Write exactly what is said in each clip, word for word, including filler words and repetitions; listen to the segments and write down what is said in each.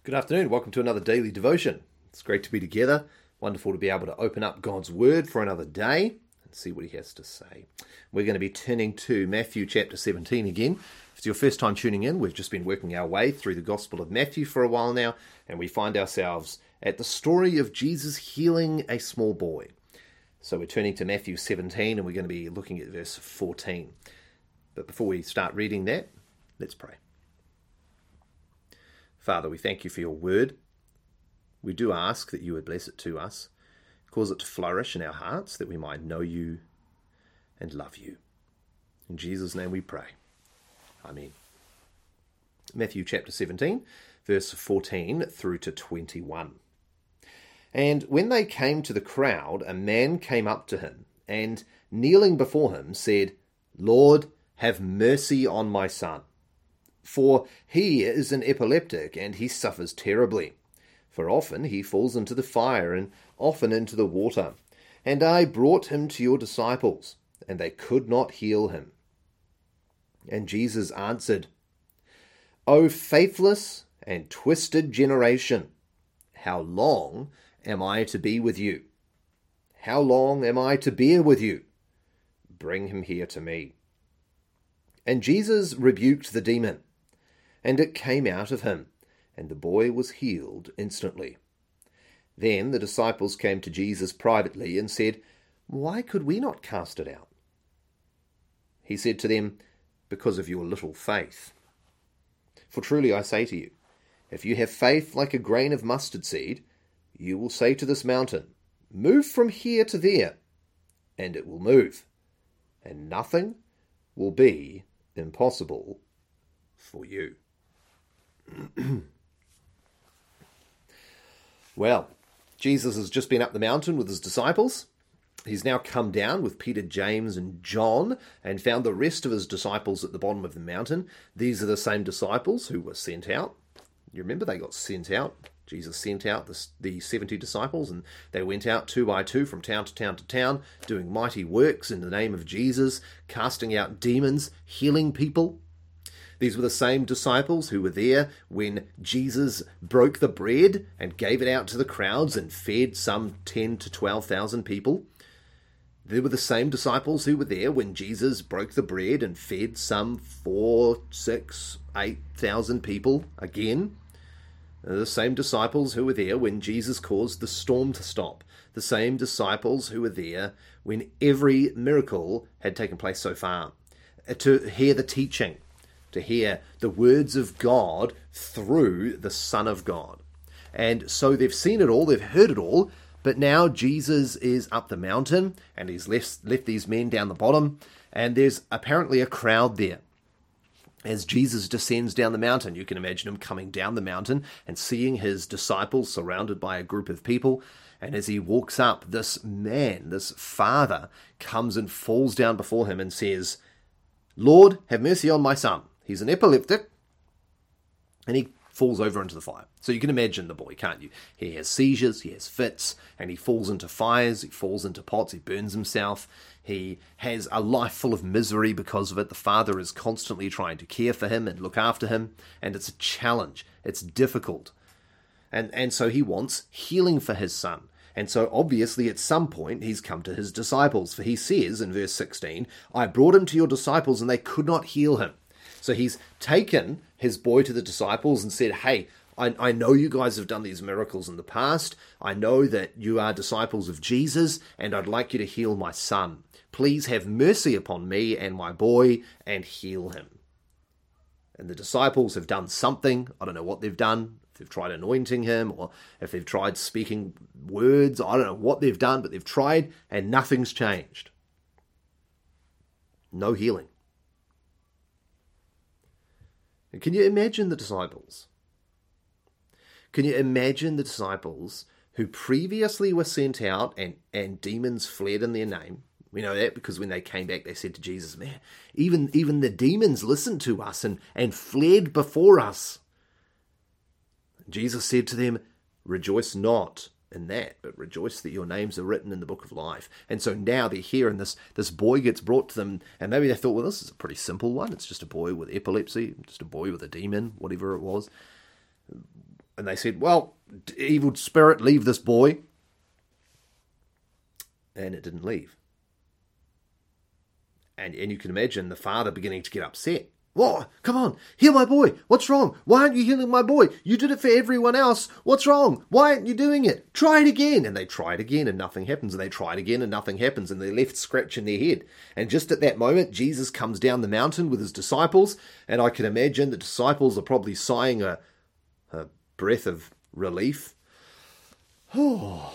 Good afternoon. Welcome to another daily devotion. It's great to be together. Wonderful to be able to open up God's Word for another day and see what He has to say. We're going to be turning to Matthew chapter seventeen again. If it's your first time tuning in, we've just been working our way through the Gospel of Matthew for a while now, and we find ourselves at the story of Jesus healing a small boy. So we're turning to Matthew seventeen, and we're going to be looking at verse fourteen. But before we start reading that, let's pray. Father, we thank you for your word. We do ask that you would bless it to us, cause it to flourish in our hearts, that we might know you and love you. In Jesus' name we pray. Amen. Matthew chapter seventeen, verse fourteen through to twenty-one. And when they came to the crowd, a man came up to him, and kneeling before him said, Lord, have mercy on my son. For he is an epileptic, and he suffers terribly. For often he falls into the fire, and often into the water. And I brought him to your disciples, and they could not heal him. And Jesus answered, O faithless and twisted generation, how long am I to be with you? How long am I to bear with you? Bring him here to me. And Jesus rebuked the demon, and it came out of him, and the boy was healed instantly. Then the disciples came to Jesus privately and said, Why could we not cast it out? He said to them, Because of your little faith. For truly I say to you, if you have faith like a grain of mustard seed, you will say to this mountain, Move from here to there, and it will move, and nothing will be impossible for you. Well, Jesus has just been up the mountain with his disciples. He's now come down with Peter, James, and John and found the rest of his disciples at the bottom of the mountain. These are the same disciples who were sent out. You remember they got sent out. Jesus sent out the, the seventy disciples, and they went out two by two from town to town to town, doing mighty works in the name of Jesus, casting out demons, healing people. These were the same disciples who were there when Jesus broke the bread and gave it out to the crowds and fed some ten to twelve thousand people. They were the same disciples who were there when Jesus broke the bread and fed some four, six, eight thousand people again. They're the same disciples who were there when Jesus caused the storm to stop. The same disciples who were there when every miracle had taken place so far. To hear the teaching, to hear the words of God through the Son of God. And so they've seen it all, they've heard it all, but now Jesus is up the mountain, and he's left, left these men down the bottom, and there's apparently a crowd there. As Jesus descends down the mountain, you can imagine him coming down the mountain and seeing his disciples surrounded by a group of people. And as he walks up, this man, this father, comes and falls down before him and says, Lord, have mercy on my son. He's an epileptic, and he falls over into the fire. So you can imagine the boy, can't you? He has seizures, he has fits, and he falls into fires, he falls into pots, he burns himself. He has a life full of misery because of it. The father is constantly trying to care for him and look after him, and it's a challenge. It's difficult. And, and so he wants healing for his son. And so obviously at some point he's come to his disciples, for he says in verse sixteen, I brought him to your disciples and they could not heal him. So he's taken his boy to the disciples and said, hey, I, I know you guys have done these miracles in the past. I know that you are disciples of Jesus, and I'd like you to heal my son. Please have mercy upon me and my boy and heal him. And the disciples have done something. I don't know what they've done. If they've tried anointing him, or if they've tried speaking words. I don't know what they've done, but they've tried and nothing's changed. No healing. And can you imagine the disciples? Can you imagine the disciples who previously were sent out and, and demons fled in their name? We know that because when they came back, they said to Jesus, man, even, even the demons listened to us and, and fled before us. Jesus said to them, rejoice not in that, but rejoice that your names are written in the book of life. And so now they're here, and this, this boy gets brought to them, and maybe they thought, well, this is a pretty simple one. It's just a boy with epilepsy, just a boy with a demon, whatever it was. And they said, well, evil spirit, leave this boy. And it didn't leave. And, and you can imagine the father beginning to get upset. Whoa, come on, heal my boy. What's wrong? Why aren't you healing my boy? You did it for everyone else. What's wrong? Why aren't you doing it? Try it again. And they tried again and nothing happens. And they tried again and nothing happens. And they're left scratching their head. And just at that moment, Jesus comes down the mountain with his disciples. And I can imagine the disciples are probably sighing a, a breath of relief. Oh.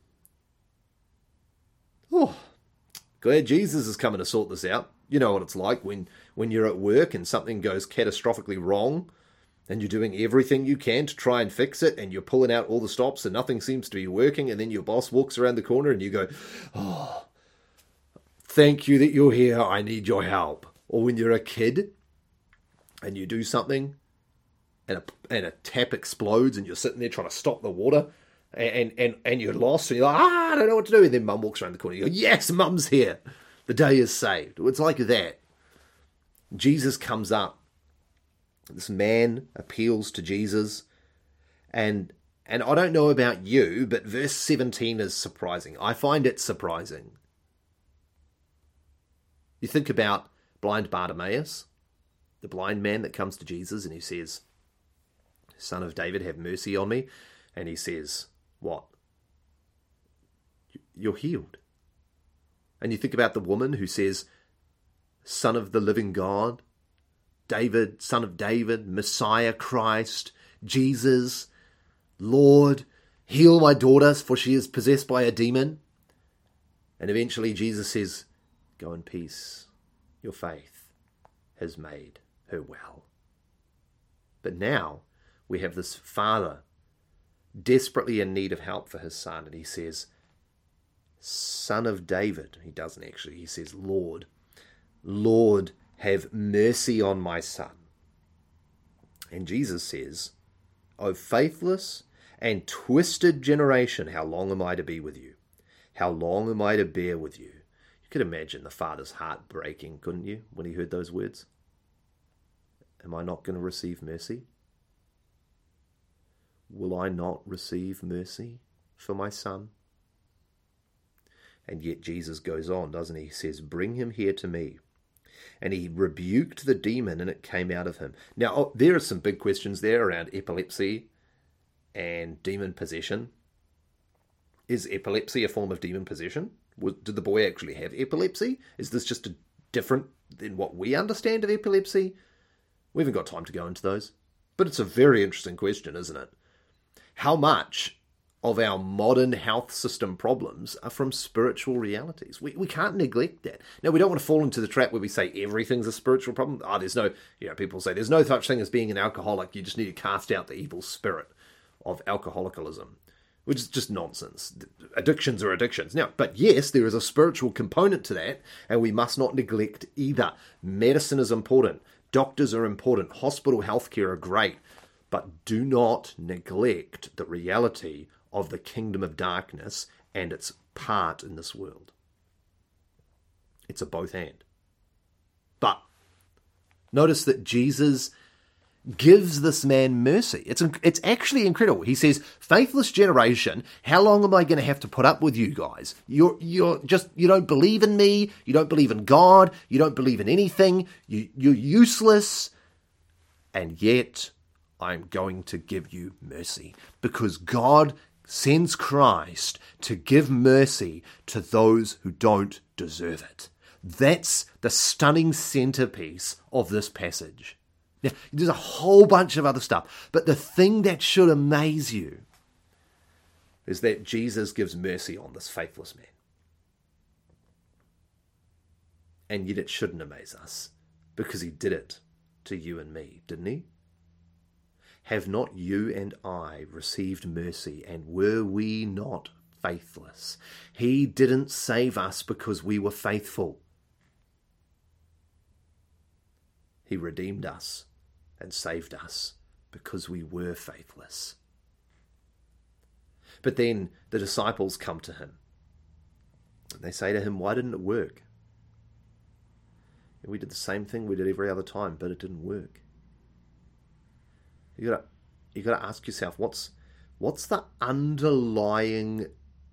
Oh. Glad Jesus is coming to sort this out. You know what it's like when, when you're at work and something goes catastrophically wrong and you're doing everything you can to try and fix it and you're pulling out all the stops and nothing seems to be working, and then your boss walks around the corner and you go, oh, thank you that you're here. I need your help. Or when you're a kid and you do something and a, and a tap explodes and you're sitting there trying to stop the water and, and, and you're lost and you're like, ah, I don't know what to do. And then mum walks around the corner and you go, yes, mum's here. The day is saved. It's like that. Jesus comes up. This man appeals to Jesus. And and I don't know about you, but verse seventeen is surprising. I find it surprising. You think about blind Bartimaeus, the blind man that comes to Jesus and he says, Son of David, have mercy on me. And he says, what? You're healed. And you think about the woman who says, Son of the living God, David, Son of David, Messiah, Christ, Jesus, Lord, heal my daughter, for she is possessed by a demon. And eventually Jesus says, go in peace. Your faith has made her well. But now we have this father desperately in need of help for his son. And he says, Son of David. He doesn't actually. He says, Lord, Lord, have mercy on my son. And Jesus says, O faithless and twisted generation, how long am I to be with you? How long am I to bear with you? You could imagine the father's heart breaking, couldn't you, when he heard those words? Am I not going to receive mercy? Will I not receive mercy for my son? And yet Jesus goes on, doesn't he? He says, bring him here to me. And he rebuked the demon and it came out of him. Now, oh, there are some big questions there around epilepsy and demon possession. Is epilepsy a form of demon possession? Did the boy actually have epilepsy? Is this just a different than what we understand of epilepsy? We haven't got time to go into those. But it's a very interesting question, isn't it? How much of our modern health system problems are from spiritual realities? We we can't neglect that. Now, we don't want to fall into the trap where we say everything's a spiritual problem. Oh, there's no, you know, people say there's no such thing as being an alcoholic. You just need to cast out the evil spirit of alcoholism, which is just nonsense. Addictions are addictions. Now, but yes, there is a spiritual component to that, and we must not neglect either. Medicine is important. Doctors are important. Hospital healthcare are great. But do not neglect the reality of the kingdom of darkness and its part in this world. It's a both and. But notice that Jesus gives this man mercy. It's it's actually incredible. He says, faithless generation, how long am I going to have to put up with you guys? You're you're just you don't believe in me, you don't believe in God, you don't believe in anything, you you're useless, and yet I'm going to give you mercy, because God sends Christ to give mercy to those who don't deserve it. That's the stunning centerpiece of this passage. Now, there's a whole bunch of other stuff, but the thing that should amaze you is that Jesus gives mercy on this faithless man. And yet it shouldn't amaze us, because he did it to you and me, didn't he? Have not you and I received mercy, and were we not faithless? He didn't save us because we were faithful. He redeemed us and saved us because we were faithless. But then the disciples come to him, and they say to him, why didn't it work? And we did the same thing we did every other time, but it didn't work. You got to you've got to ask yourself, what's what's the underlying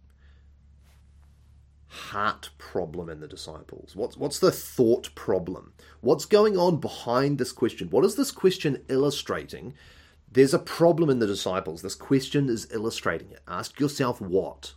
heart problem in the disciples? What's what's the thought problem? What's going on behind this question? What is this question illustrating? There's a problem in the disciples. This question is illustrating it. Ask yourself what?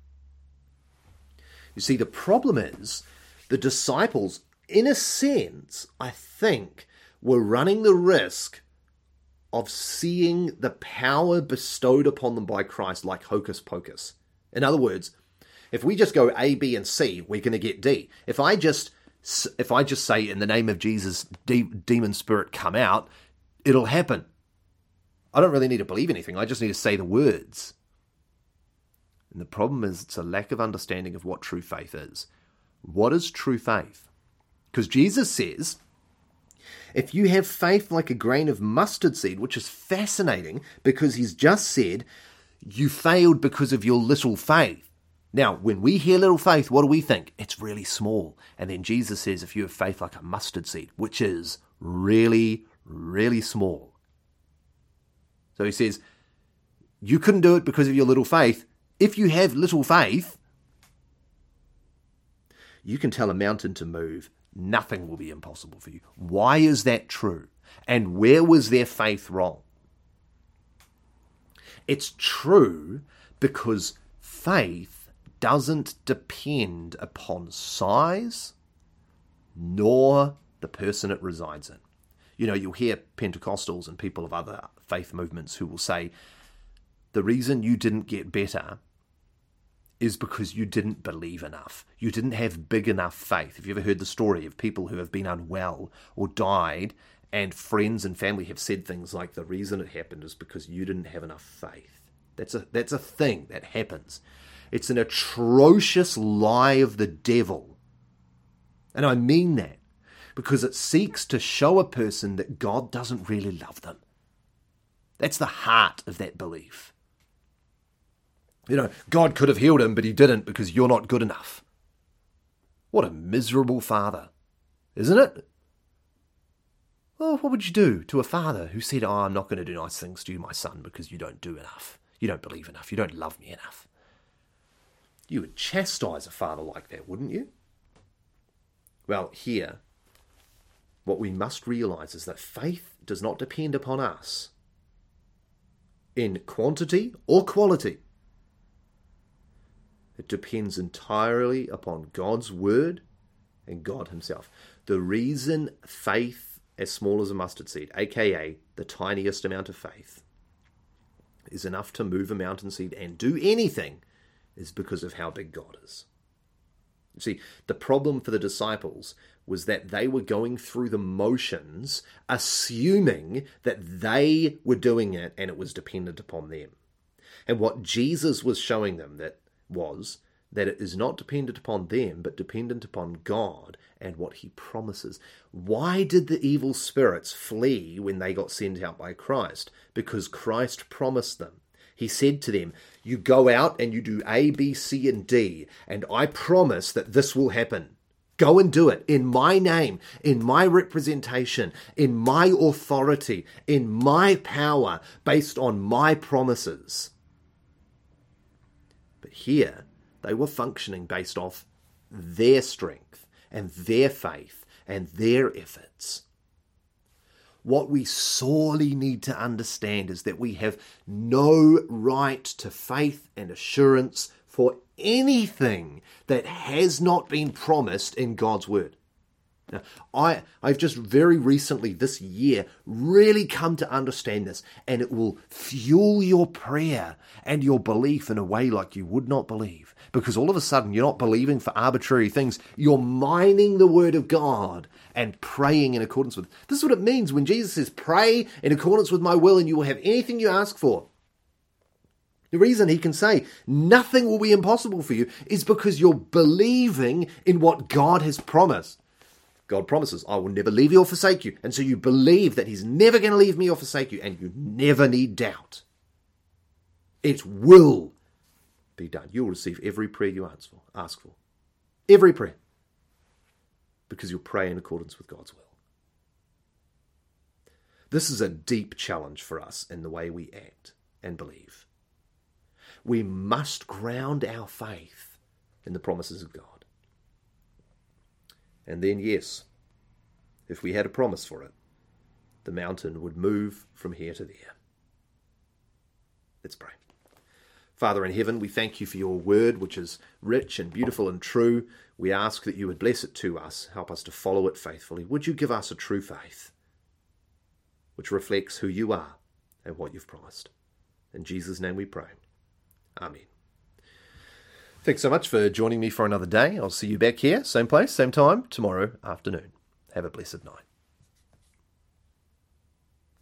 You see, the problem is the disciples, in a sense, I think, were running the risk of seeing the power bestowed upon them by Christ like hocus pocus. In other words, if we just go A, B, and C, we're going to get D. If I just if I just say, in the name of Jesus, de- demon spirit, come out, it'll happen. I don't really need to believe anything. I just need to say the words. And the problem is it's a lack of understanding of what true faith is. What is true faith? Because Jesus says, if you have faith like a grain of mustard seed, which is fascinating because he's just said, you failed because of your little faith. Now, when we hear little faith, what do we think? It's really small. And then Jesus says, if you have faith like a mustard seed, which is really, really small. So he says, you couldn't do it because of your little faith. If you have little faith, you can tell a mountain to move. Nothing will be impossible for you. Why is that true? And where was their faith wrong? It's true because faith doesn't depend upon size nor the person it resides in. You know, you'll hear Pentecostals and people of other faith movements who will say, the reason you didn't get better is because you didn't believe enough. You didn't have big enough faith. Have you ever heard the story of people who have been unwell or died, and friends and family have said things like, the reason it happened is because you didn't have enough faith? That's a, that's a thing that happens. It's an atrocious lie of the devil. And I mean that because it seeks to show a person that God doesn't really love them. That's the heart of that belief. You know, God could have healed him, but he didn't because you're not good enough. What a miserable father, isn't it? Well, what would you do to a father who said, oh, I'm not going to do nice things to you, my son, because you don't do enough. You don't believe enough. You don't love me enough. You would chastise a father like that, wouldn't you? Well, here, what we must realize is that faith does not depend upon us in quantity or quality. It depends entirely upon God's word and God himself. The reason faith as small as a mustard seed, aka the tiniest amount of faith, is enough to move a mountain seed and do anything is because of how big God is. You see, the problem for the disciples was that they were going through the motions, assuming that they were doing it and it was dependent upon them. And what Jesus was showing them that was that it is not dependent upon them, but dependent upon God and what he promises. Why did the evil spirits flee when they got sent out by Christ? Because Christ promised them. He said to them, you go out and you do A, B, C, and D, and I promise that this will happen. Go and do it in my name, in my representation, in my authority, in my power, based on my promises. But here, they were functioning based off their strength and their faith and their efforts. What we sorely need to understand is that we have no right to faith and assurance for anything that has not been promised in God's word. Now, I, I've just very recently this year really come to understand this, and it will fuel your prayer and your belief in a way like you would not believe. Because all of a sudden you're not believing for arbitrary things. You're mining the word of God and praying in accordance with it. This is what it means when Jesus says, pray in accordance with my will and you will have anything you ask for. The reason he can say nothing will be impossible for you is because you're believing in what God has promised. God promises, I will never leave you or forsake you. And so you believe that he's never going to leave me or forsake you, and you never need doubt. It will be done. You'll receive every prayer you ask for. Ask for. Every prayer. Because you'll pray in accordance with God's will. This is a deep challenge for us in the way we act and believe. We must ground our faith in the promises of God. And then, yes, if we had a promise for it, the mountain would move from here to there. Let's pray. Father in heaven, we thank you for your word, which is rich and beautiful and true. We ask that you would bless it to us, help us to follow it faithfully. Would you give us a true faith, which reflects who you are and what you've promised. In Jesus' name we pray. Amen. Thanks so much for joining me for another day. I'll see you back here, same place, same time, tomorrow afternoon. Have a blessed night.